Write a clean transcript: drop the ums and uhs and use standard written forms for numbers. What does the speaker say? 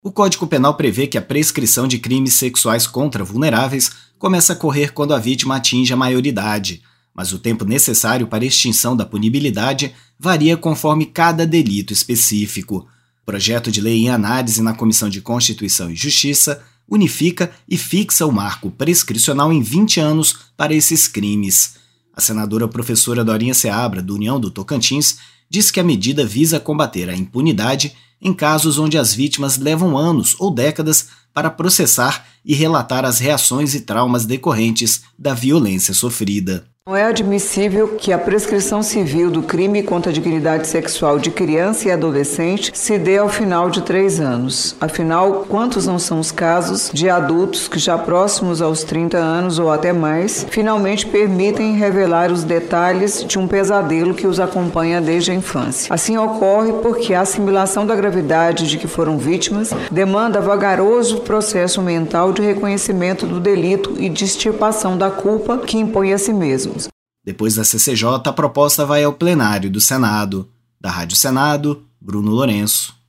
O Código Penal prevê que a prescrição de crimes sexuais contra vulneráveis começa a correr quando a vítima atinge a maioridade, mas o tempo necessário para a extinção da punibilidade varia conforme cada delito específico. O projeto de lei em análise na Comissão de Constituição e Justiça unifica e fixa o marco prescricional em 20 anos para esses crimes. A senadora professora Dorinha Seabra, do União do Tocantins, diz que a medida visa combater a impunidade em casos onde as vítimas levam anos ou décadas para processar e relatar as reações e traumas decorrentes da violência sofrida. Não é admissível que a prescrição civil do crime contra a dignidade sexual de criança e adolescente se dê ao final de 3 anos. Afinal, quantos não são os casos de adultos que já próximos aos 30 anos ou até mais, finalmente permitem revelar os detalhes de um pesadelo que os acompanha desde a infância. Assim ocorre porque a assimilação da gravidade de que foram vítimas demanda vagaroso processo mental de reconhecimento do delito e de extirpação da culpa que impõe a si mesmo. Depois da CCJ, a proposta vai ao plenário do Senado. Da Rádio Senado, Bruno Lourenço.